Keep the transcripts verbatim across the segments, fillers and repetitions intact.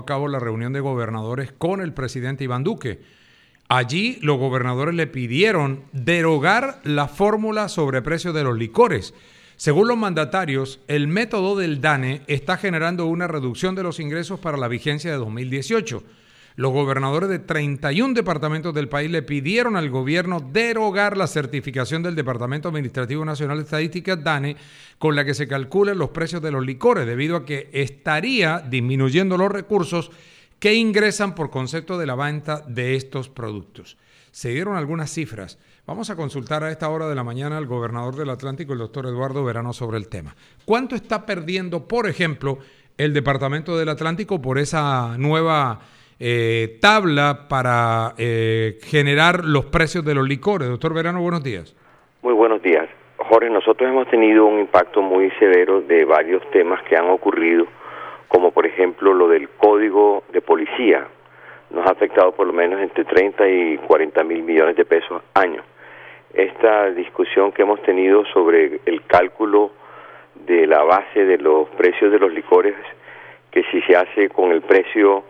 a cabo la reunión de gobernadores con el presidente Iván Duque. Allí los gobernadores le pidieron derogar la fórmula sobre precios de los licores. Según los mandatarios, el método del DANE está generando una reducción de los ingresos para la vigencia de dos mil dieciocho. Los gobernadores de treinta y un departamentos del país le pidieron al gobierno derogar la certificación del Departamento Administrativo Nacional de Estadísticas, DANE, con la que se calculan los precios de los licores, debido a que estaría disminuyendo los recursos que ingresan por concepto de la venta de estos productos. Se dieron algunas cifras. Vamos a consultar a esta hora de la mañana al gobernador del Atlántico, el doctor Eduardo Verano, sobre el tema. ¿Cuánto está perdiendo, por ejemplo, el Departamento del Atlántico por esa nueva eh, tabla para eh, generar los precios de los licores? Doctor Verano, buenos días. Muy buenos días. Jorge, nosotros hemos tenido un impacto muy severo de varios temas que han ocurrido, como por ejemplo lo del código de policía. Nos ha afectado por lo menos entre treinta y cuarenta mil millones de pesos año. Esta discusión que hemos tenido sobre el cálculo de la base de los precios de los licores, que si se hace con el precio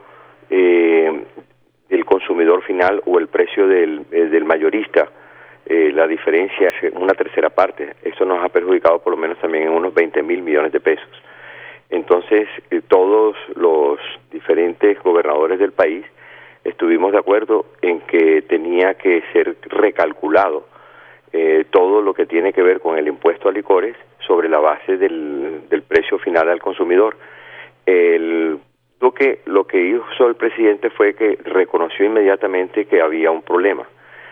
eh, del consumidor final o el precio del, eh, del mayorista, eh, la diferencia es una tercera parte. Esto nos ha perjudicado por lo menos también en unos veinte mil millones de pesos. Entonces, eh, todos los diferentes gobernadores del país estuvimos de acuerdo en que tenía que ser recalculado eh, todo lo que tiene que ver con el impuesto a licores sobre la base del, del precio final al consumidor. El Duque, lo que hizo el presidente fue que reconoció inmediatamente que había un problema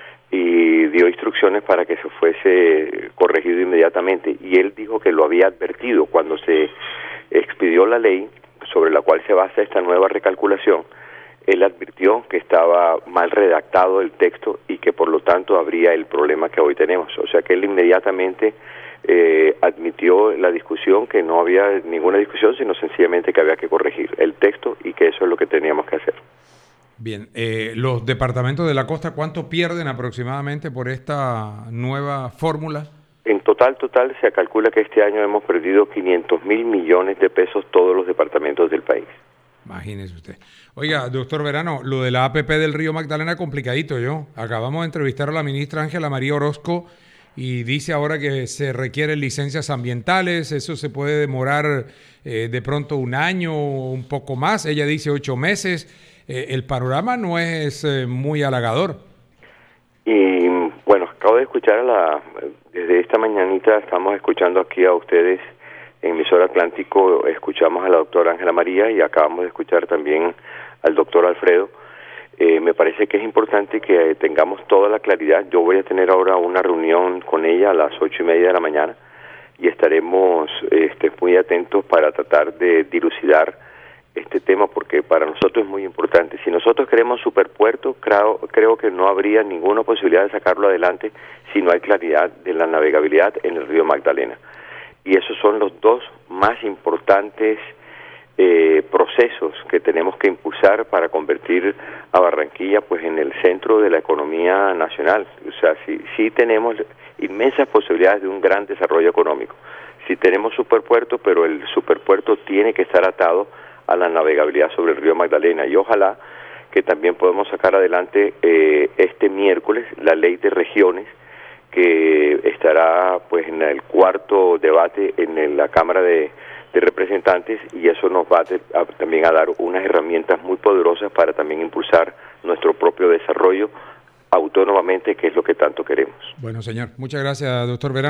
y dio instrucciones para que se fuese corregido inmediatamente, y él dijo que lo había advertido cuando se expidió la ley sobre la cual se basa esta nueva recalculación. Él advirtió que estaba mal redactado el texto y que por lo tanto habría el problema que hoy tenemos. O sea que él inmediatamente eh, admitió la discusión, que no había ninguna discusión, sino sencillamente que había que corregir el texto y que eso es lo que teníamos que hacer. Bien, eh, los departamentos de la costa, ¿cuánto pierden aproximadamente por esta nueva fórmula? En total, total, se calcula que este año hemos perdido quinientos mil millones de pesos todos los departamentos del país. Imagínese usted. Oiga, doctor Verano, lo de la A P P del Río Magdalena complicadito, yo. Acabamos de entrevistar a la ministra Ángela María Orozco y dice ahora que se requieren licencias ambientales, eso se puede demorar eh, de pronto un año o un poco más. Ella dice ocho meses. Eh, el panorama no es eh, muy halagador. Y bueno, acabo de escuchar a la... Desde esta mañanita estamos escuchando aquí a ustedes en Emisora Atlántico, escuchamos a la doctora Ángela María y acabamos de escuchar también al doctor Alfredo. Eh, me parece que es importante que tengamos toda la claridad. Yo voy a tener ahora una reunión con ella a las ocho y media de la mañana y estaremos este, muy atentos para tratar de dilucidar este tema, porque para nosotros es muy importante. Si nosotros queremos superpuerto, creo, creo que no habría ninguna posibilidad de sacarlo adelante si no hay claridad de la navegabilidad en el río Magdalena. Y esos son los dos más importantes eh, procesos que tenemos que impulsar para convertir a Barranquilla pues en el centro de la economía nacional. O sea, sí, sí tenemos inmensas posibilidades de un gran desarrollo económico. Sí tenemos superpuerto, pero el superpuerto tiene que estar atado a la navegabilidad sobre el río Magdalena, y ojalá que también podamos sacar adelante eh, este miércoles la ley de regiones, que estará pues en el cuarto debate en la Cámara de, de Representantes, y eso nos va a te, a, también a dar unas herramientas muy poderosas para también impulsar nuestro propio desarrollo autónomamente, que es lo que tanto queremos. Bueno, señor, muchas gracias, doctor Verano.